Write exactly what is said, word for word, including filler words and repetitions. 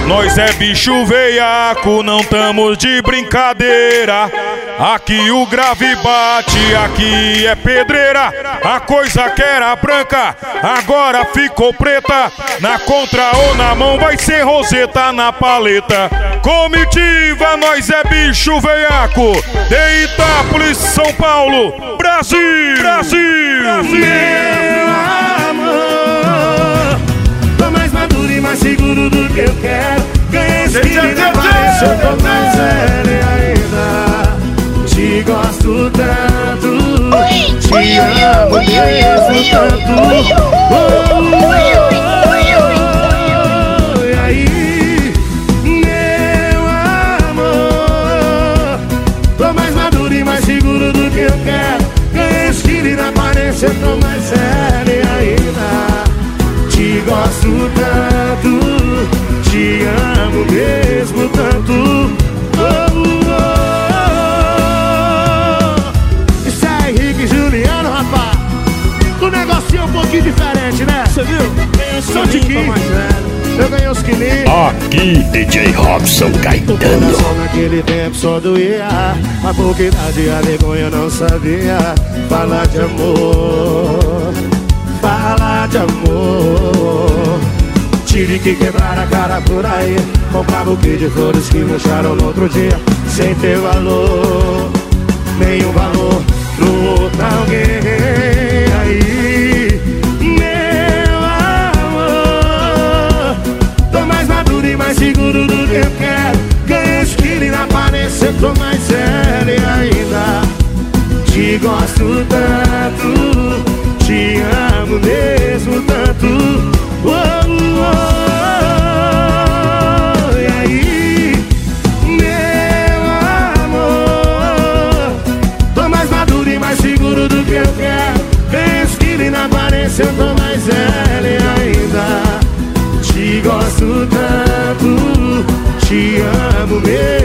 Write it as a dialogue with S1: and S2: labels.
S1: Nós é bicho veiaco, não tamo de brincadeira. Aqui o grave bate, aqui é pedreira. A coisa que era branca, agora ficou preta. Na contra ou na mão vai ser roseta na paleta. Comitiva, nós é bicho veiaco. De Itápolis, São Paulo, Brasil, Brasil, Brasil.
S2: Meu amor, tô mais maduro e mais seguro do que eu quero. Ganhei espírito na parede, eu tô mais velho ainda. Te gosto tanto, te amo mesmo tanto. E aí, meu amor, tô mais maduro e mais seguro do que eu quero. Ganhei espírito na parede, eu tô mais velho ainda. Te gosto tanto, te amo mesmo tanto. Oh, oh, oh. Isso é Henrique e Juliano, rapaz. O negocinho é um pouquinho diferente, né? Você viu? Ganhei só de quinze. Eu ganhei os quilinhos.
S3: Aqui, D J Robson Caetano.
S2: Só naquele tempo só doía. A pouquidade e a vergonha não sabia falar de amor. Falar de amor. Tive que quebrar a cara por aí. Comprar buquê de flores que murcharam no outro dia. Sem ter valor, nenhum valor pro outro alguém. Aí, meu amor, tô mais maduro e mais seguro do que eu quero. Ganhei esquina na aparência, eu tô mais sério ainda. Te gosto tanto, te amo mesmo tanto. Oh, oh, oh. E aí, meu amor, tô mais maduro e mais seguro do que eu quero. Vem esquina e na aparência eu tô mais velho ainda. Te gosto tanto, te amo mesmo.